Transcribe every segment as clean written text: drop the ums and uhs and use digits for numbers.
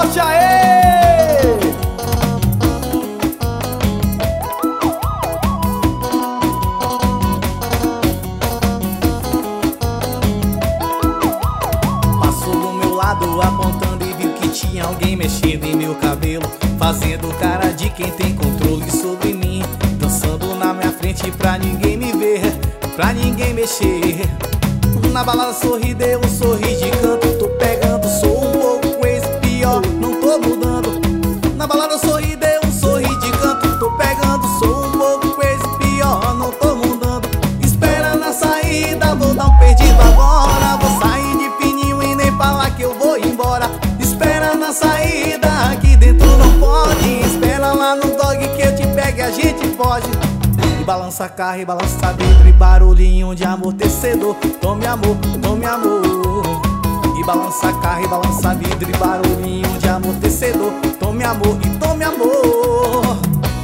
forte, aê! Passou do meu lado apontando e viu que tinha alguém mexendo em meu cabelo, fazendo cara de quem tem controle sobre mim, dançando na minha frente pra ninguém me ver, pra ninguém mexer. Na balada sorri, deu um sorri de canto, tô pegando, sou um pouco esse pior, não tô mudando. Na balada sorri, deu um sorri de canto, tô pegando, sou um pouco esse pior, não tô mudando. Espera na saída, vou dar um perdido agora, vou sair de fininho e nem falar que eu vou embora. Espera na saída, aqui dentro não pode, espera lá no dog que eu te pego e a gente foge. E balança carro e balança vidro e barulhinho de amortecedor. Tome amor, tome amor. E balança carro e balança vidro e barulhinho de amortecedor. Tome amor e tome amor.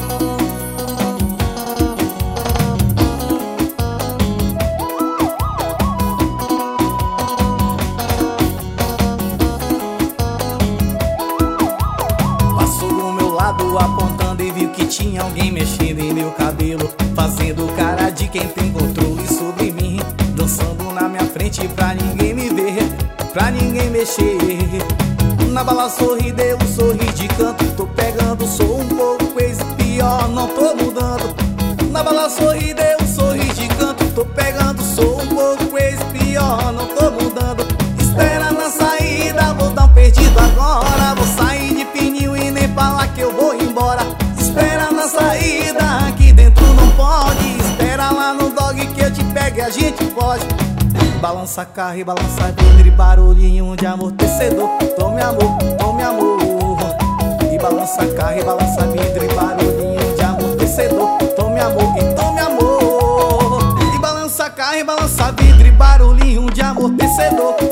Passou do meu lado apontando e viu que tinha alguém mexendo em meu cabelo, fazendo cara de quem tem controle sobre mim, dançando na minha frente pra ninguém me ver, pra ninguém mexer. Na bala sorri, deu um sorri de canto, tô pegando, sou um pouco esse pior, não tô mudando. Na bala sorri, deu um sorri de canto, tô pegando, sou um pouco esse pior, não tô mudando. Espera na saída, vou dar um perdido agora, vou sair de fininho e nem falar que eu vou embora. Espera na saída, aqui dentro não pode, espera lá no dog que eu te pego e a gente foge. Balança carro e balança vidro e barulhinho de amortecedor. Tome amor, tome amor. E balança carro e balança vidro e barulhinho de amortecedor. Tome amor e tome amor. E balança carro e balança vidro e barulhinho de amortecedor.